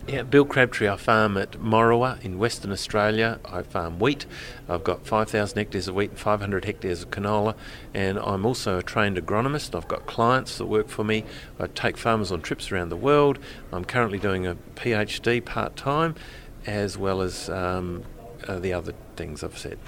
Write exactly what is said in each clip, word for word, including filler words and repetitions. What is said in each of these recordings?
Yeah, Bill Crabtree. I farm at Morawa in Western Australia. I farm wheat. I've got five thousand hectares of wheat and five hundred hectares of canola, and I'm also a trained agronomist. I've got clients that work for me. I take farmers on trips around the world. I'm currently doing a PhD part-time, as well as um, uh, the other things I've said.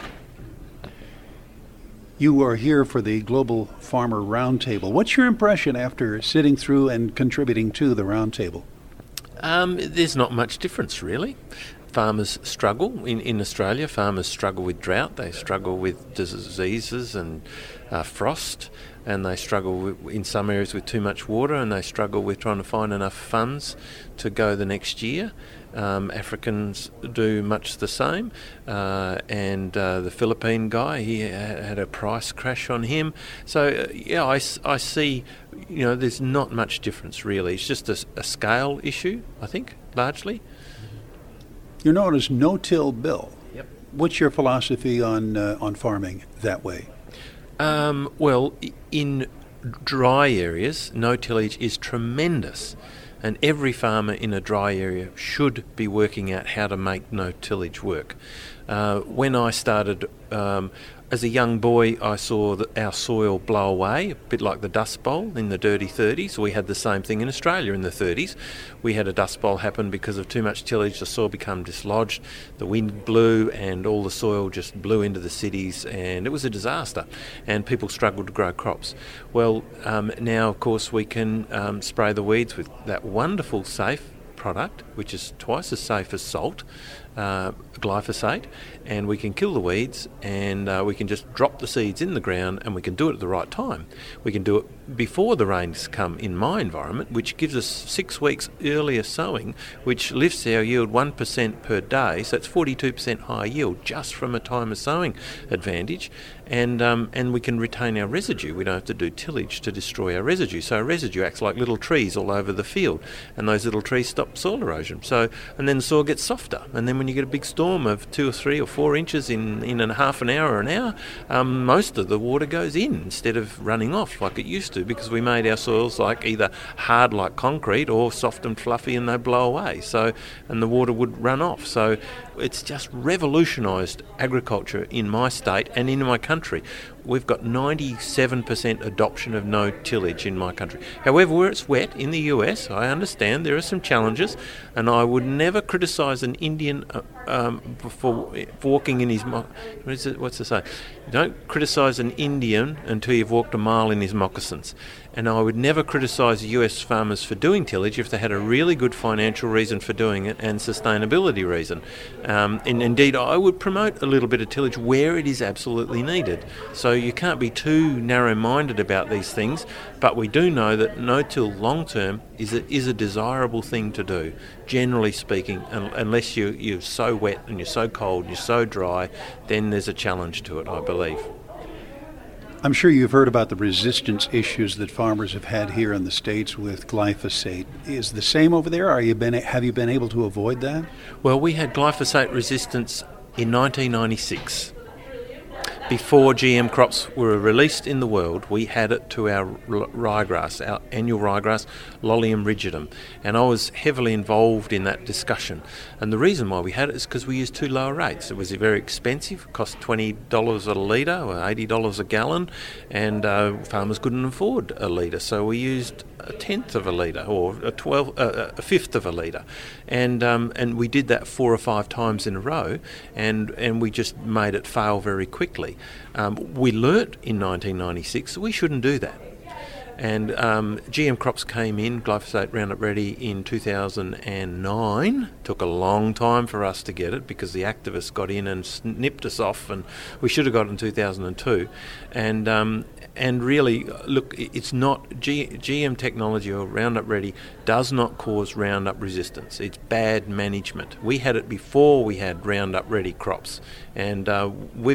You are here for the Global Farmer Roundtable. What's your impression after sitting through and contributing to the Roundtable? Um, there's not much difference, really. Farmers struggle in, in Australia. Farmers struggle with drought. They struggle with diseases and uh, frost, and they struggle with, in some areas with too much water, and they struggle with trying to find enough funds to go the next year. Um, Africans do much the same, uh, and uh, the Philippine guy, he had a price crash on him. So uh, yeah, I, I see, you know, there's not much difference really. It's just a, a scale issue, I think, largely. You're known as No-Till Bill. Yep. What's your philosophy on uh, on farming that way? Um, well, in dry areas, no tillage is tremendous. And every farmer in a dry area should be working out how to make no tillage work. Uh, when I started, um, as a young boy, I saw the, our soil blow away, a bit like the Dust Bowl in the dirty thirties. We had the same thing in Australia in the thirties. We had a Dust Bowl happen because of too much tillage. The soil became dislodged, the wind blew, and all the soil just blew into the cities, and it was a disaster, and people struggled to grow crops. Well, um, now, of course, we can um, spray the weeds with that wonderful, safe product, which is twice as safe as salt, uh, glyphosate, and we can kill the weeds, and uh, we can just drop the seeds in the ground, and we can do it at the right time. We can do it before the rains come in my environment, which gives us six weeks earlier sowing, which lifts our yield one percent per day, so it's forty-two percent higher yield just from a time of sowing advantage, and um, and we can retain our residue. We don't have to do tillage to destroy our residue. So our residue acts like little trees all over the field, and those little trees stop soil erosion. So, and then the soil gets softer, and then when you get a big storm of two or three or four inches in, in a half an hour or an hour, um, most of the water goes in instead of running off like it used to, because we made our soils like either hard like concrete or soft and fluffy and they blow away. So, and the water would run off. So it's just revolutionised agriculture in my state and in my country. We've got ninety-seven percent adoption of no tillage in my country. However, where it's wet in the U S, I understand there are some challenges, and I would never criticise an Indian uh, um, for, for walking in his... Mo- what is it, what's it say? Don't criticise an Indian until you've walked a mile in his moccasins. And I would never criticise U S farmers for doing tillage if they had a really good financial reason for doing it and sustainability reason. Um, and indeed, I would promote a little bit of tillage where it is absolutely needed. So you can't be too narrow-minded about these things, but we do know that no-till long-term is a, is a desirable thing to do, generally speaking, unless you, you're so wet and you're so cold, you're so dry, then there's a challenge to it, I believe. I'm sure you've heard about the resistance issues that farmers have had here in the States with glyphosate. Is the same over there? Are you been, have you been able to avoid that? Well, we had glyphosate resistance in nineteen ninety-six. Before G M crops were released in the world, we had it to our ryegrass, our annual ryegrass, Lolium rigidum, and I was heavily involved in that discussion. And the reason why we had it is because we used too low rates. It was very expensive, it cost twenty dollars a litre or eighty dollars a gallon, and uh, farmers couldn't afford a litre, so we used a tenth of a litre or a twelve, uh, a fifth of a litre, and um, and we did that four or five times in a row, and and we just made it fail very quickly. Um, we learnt in nineteen ninety-six that we shouldn't do that. And um, G M crops came in, glyphosate Roundup Ready, in two thousand nine. Took a long time for us to get it because the activists got in and snipped us off, and we should have got it in two thousand two. And um, and really, look, it's not G- GM technology or Roundup Ready does not cause Roundup resistance. It's bad management. We had it before we had Roundup Ready crops, and uh, we've learnt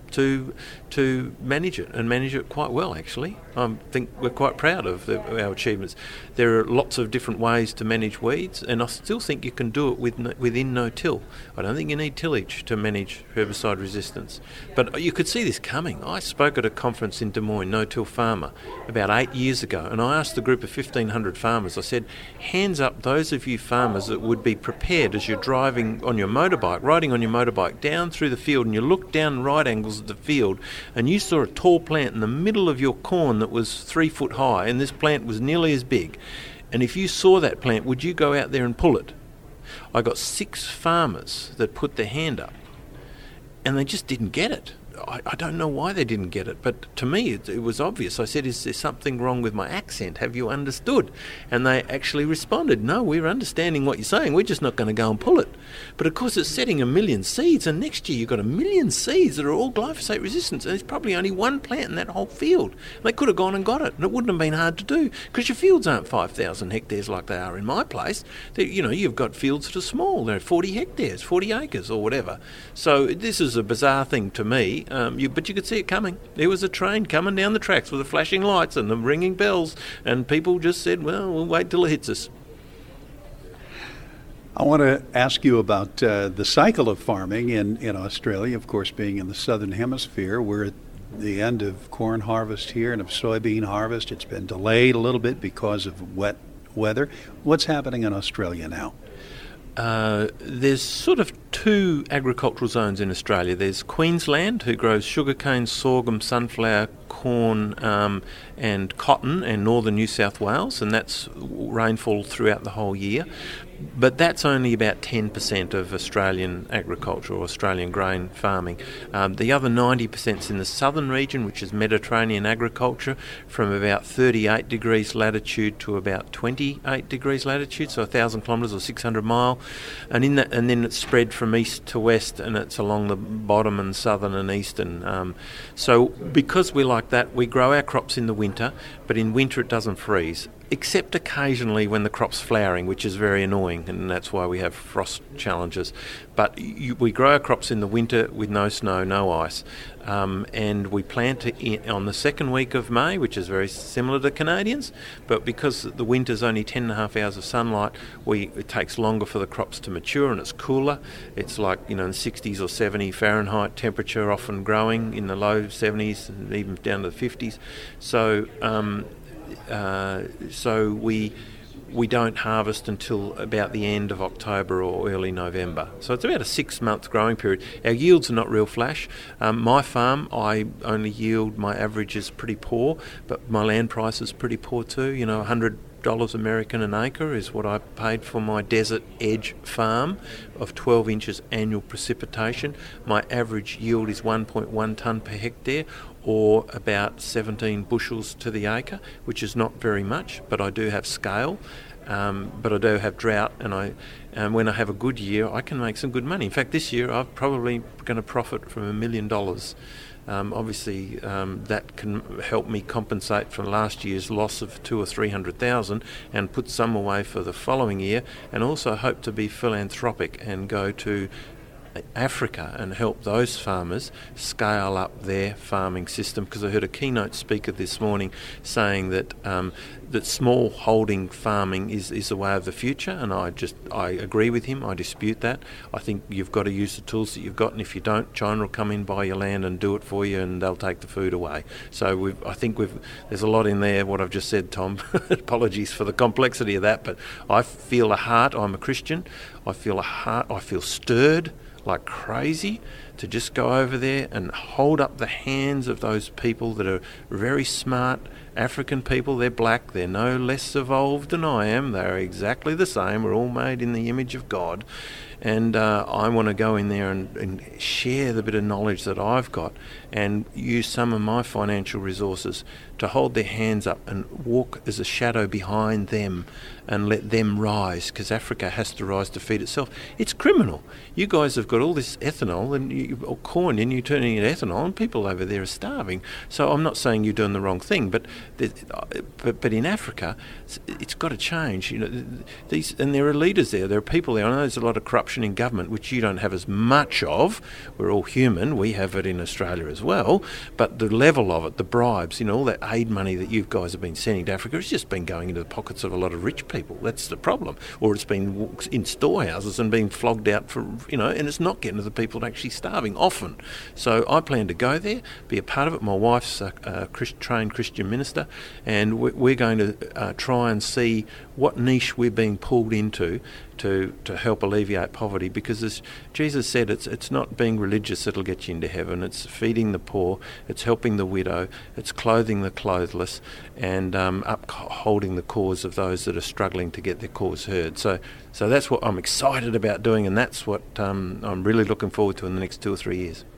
to to manage it, and manage it quite well, actually. I think we're quite proud of, the, of our achievements. There are lots of different ways to manage weeds, and I still think you can do it with no, within no-till. I don't think you need tillage to manage herbicide resistance. But you could see this coming. I spoke at a conference in Des Moines, No-Till Farmer, about eight years ago, and I asked a group of fifteen hundred farmers, I said, hands up those of you farmers that would be prepared as you're driving on your motorbike, riding on your motorbike down through the field, and you look down right angles at the field, and you saw a tall plant in the middle of your corn that was three foot high, and this plant was nearly as big. And if you saw that plant, would you go out there and pull it? I got six farmers that put their hand up, and they just didn't get it. I, I don't know why they didn't get it, but to me it, it was obvious. I said, is there something wrong with my accent? Have you understood? And they actually responded, no, we're understanding what you're saying. We're just not going to go and pull it. But of course it's setting a million seeds, and next year you've got a million seeds that are all glyphosate resistant, and there's probably only one plant in that whole field. They could have gone and got it, and it wouldn't have been hard to do, because your fields aren't five thousand hectares like they are in my place. They, you know, you've got fields that are small. They're forty hectares, forty acres or whatever. So this is a bizarre thing to me. Um, you, but you could see it coming. There was a train coming down the tracks with the flashing lights and the ringing bells, and people just said, well, we'll wait till it hits us. I want to ask you about uh, the cycle of farming in, in Australia, of course, being in the southern hemisphere. We're at the end of corn harvest here and of soybean harvest. It's been delayed a little bit because of wet weather. What's happening in Australia now? Uh, there's sort of two agricultural zones in Australia. There's Queensland, who grows sugarcane, sorghum, sunflower, corn um, and cotton, and northern New South Wales, and that's rainfall throughout the whole year. But that's only about ten percent of Australian agriculture or Australian grain farming. Um, the other ninety percent is in the southern region, which is Mediterranean agriculture, from about thirty-eight degrees latitude to about twenty-eight degrees latitude, so one thousand kilometres or six hundred mile. And in that, and then it's spread from east to west, and it's along the bottom and southern and eastern. Um, so because we're like that, we grow our crops in the winter, but in winter it doesn't freeze, except occasionally when the crop's flowering, which is very annoying, and that's why we have frost challenges. But you, we grow our crops in the winter with no snow, no ice, um, and we plant it on the second week of May, which is very similar to Canadians, but because the winter's only ten and a half hours of sunlight, we it takes longer for the crops to mature, and it's cooler. It's like, you know, sixties or seventy Fahrenheit temperature, often growing in the low seventies and even down to the fifties. So um, Uh, so we we don't harvest until about the end of October or early November. So it's about a six-month growing period. Our yields are not real flash. Um, my farm, I only yield, my average is pretty poor, but my land price is pretty poor too. You know, one hundred dollars American an acre is what I paid for my desert edge farm of twelve inches annual precipitation. My average yield is one point one tonne per hectare, or about seventeen bushels to the acre, which is not very much, but I do have scale, um, but I do have drought, and I, and when I have a good year, I can make some good money. In fact, this year I'm probably going to profit from a million dollars. Um, obviously, um, that can help me compensate for last year's loss of two or three hundred thousand, and put some away for the following year, and also hope to be philanthropic and go to Africa and help those farmers scale up their farming system, because I heard a keynote speaker this morning saying that um, that small holding farming is, is the way of the future, and I just I agree with him. I dispute that. I think you've got to use the tools that you've got, and if you don't, China will come in, buy your land and do it for you, and they'll take the food away. So we've, I think we've there's a lot in there what I've just said, Tom. Apologies for the complexity of that, but I feel a heart. I'm a Christian. I feel a heart. I feel stirred like crazy to just go over there and hold up the hands of those people that are very smart African people. They're black, they're no less evolved than I am, they're exactly the same, we're all made in the image of God, and uh, I want to go in there and, and share the bit of knowledge that I've got and use some of my financial resources to hold their hands up and walk as a shadow behind them and let them rise, because Africa has to rise to feed itself. It's criminal. You guys have got all this ethanol and you, or corn, and you're turning it ethanol, and people over there are starving. So I'm not saying you're doing the wrong thing, but but, but in Africa, it's got to change. You know, these and there are leaders there. There are people there. I know there's a lot of corruption in government, which you don't have as much of. We're all human. We have it in Australia as well. But the level of it, the bribes, you know, all that aid money that you guys have been sending to Africa, it's just been going into the pockets of a lot of rich people. That's the problem. Or it's been in storehouses and being flogged out for, you know, and it's not getting to the people that are actually starving often. So I plan to go there, be a part of it. My wife's a, a Christ, trained Christian minister, and we're going to uh, try and see what niche we're being pulled into to to help alleviate poverty, because as Jesus said, it's it's not being religious that'll get you into heaven. It's feeding the poor, it's helping the widow, it's clothing the clothless, and um, upholding the cause of those that are struggling to get their cause heard. So so that's what I'm excited about doing, and that's what um, I'm really looking forward to in the next two or three years.